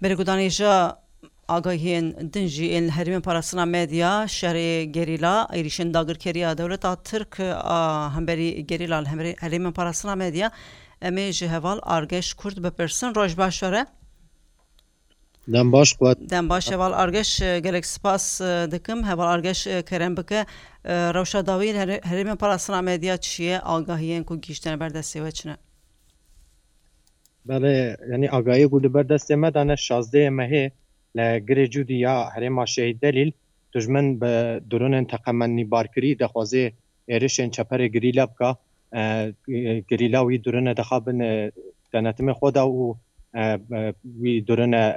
برگودانیجا آگاهین دنجی این هریم پاراسنا مدیا شهر گریلا ایریشن داگر کریا دولت ترک همبری گریلا هریم پاراسنا مدیا امی جهوال آرگش کرد بپرسن روش باشاره دم باش قوت دم باش هوال آرگش گلک سپاس دکم هوال آرگش کرم بکه روشا داویر هریم پاراسنا مدیا چیه آگاهین کو گیشتن بردستی و چنه بله یعنی آگاهی گود بردست مدانه 16 مهه لگری جودی یا هرما شهید دلیل دجمن به درون تقمنی بارکری دخوازه ایرشن چپر گریلا بکا گریلاوی درون دخابن دانتم خدا و وی درون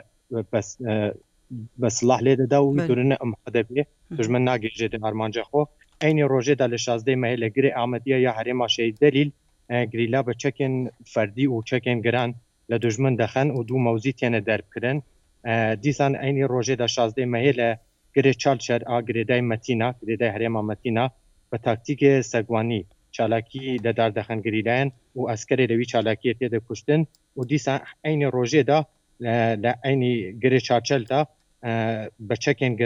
بس الله لیده دا و درون امخدبیه دجمن ناگی جده ارمانجه خو اینی روژه دل 16 مهه لگری احمدیه یا هرما شهید دلیل گریلا به چکن فردی و چکن گران لدجمن دخن و دو موزی تینه درب کرن دیسان اینی روژه دا 16 مهه لگری چالچر آگریدای متینا گریدای هرما متینا به تاکتیک سگوانی چالاکی لدار دخن گریلان و اسکری روی چالاکی تیده کشتن و دیسان اینی روژه دا اینی گری چالچل دا به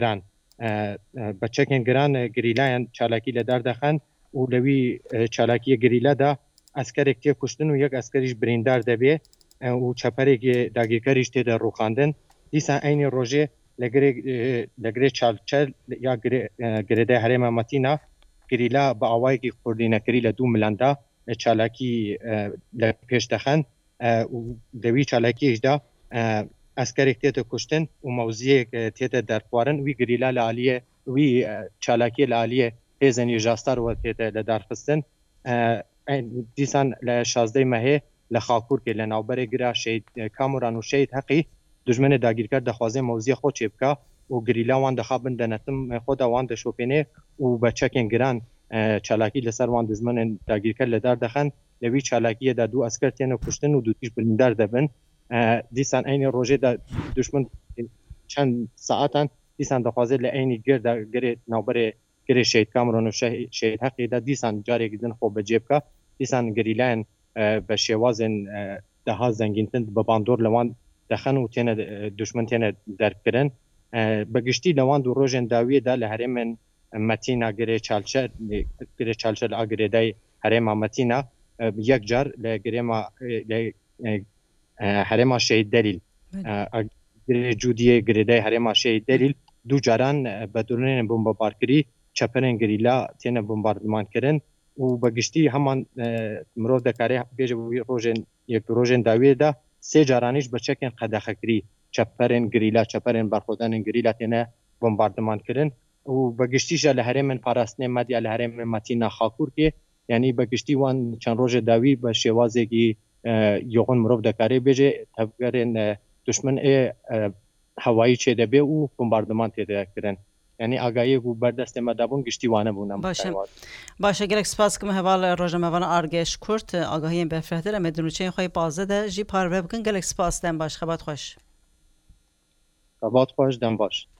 چکن گران گریلان چالاکی لدار دخن و لوی چالاکی گریلا دا اسکر اکتیه کشتن و یک اسکریش بریندار دبیه و چپره داگیرکریش تیده روخاندن دیسا اینی روژه لگره چالچل یا گریده حرم متینا گریلا با آوائی که خوردی نکری لدو ملنده چالاکی لپیش دخن و دوی چالاکی اجدا اسکر اکتیه کشتن و موزیه تیده درخوارن وی گریلا لالیه وی چالاکی لالیه هزنی جاستار و تیده لدار خستن دیسان ل 16 مهه لخاکور که لناوبر گرا شهید کامران و شهید حقی دشمن داگیرکر دخوازه موزی خود چپکا و گریلا وان دخابن دنتم خود وان دشوپینه و بچکن گران چالاکی لسر وان دشمن داگیرکر لدار دخن لوی چالاکی دا دو اسکر تینو کشتن و دو تیش بلندار دبن دیسان این روژه دا دشمن چند ساعتان دیسان دخوازه لعینی گر ناوبر گری شهید کامران و شهید حقی دا دیسان جاری گدن خوب بجیب که دیسان گریلان به شوازن ده زنگینتن به باندور لوان دخن و تینه دشمن تینه درک کرن بگشتی لوان دو روژن داویه دا لحرم متینا گری چالچل آگری دای حرم متینا یک جار حرم شهید دلیل گری جودیه گری دای حرم شهید دلیل دو جاران بدرون بمبارکری چپرن گریلا تینه بمباردمان کردن و بگشتی همان مرو دکاره بیش روزن یک روزن داویه دا سه جارانیش بچکن قداخه کری چپرن گریلا چپرن برخودن گریلا تینه بمباردمان کردن و بگشتی جل هرم پاراستنه مدی ال هرم متینا خاکور که یعنی بگشتی وان چند روز داوی به شوازه کی یوغن مرو دکاره بیش تفکرن دشمن هوایی چه دبه و بمباردمان تیده کردن یعنی آگاهی گو بردست مدابون گشتیوانه بونم باشه گلک سپاس کم هوال روزنامه‌وان آرگش کرد آگاهی به فرهتر مدرنوچه خوی پازده ده جی پاره بکن گلک سپاس دم باش خبات خوش دم باش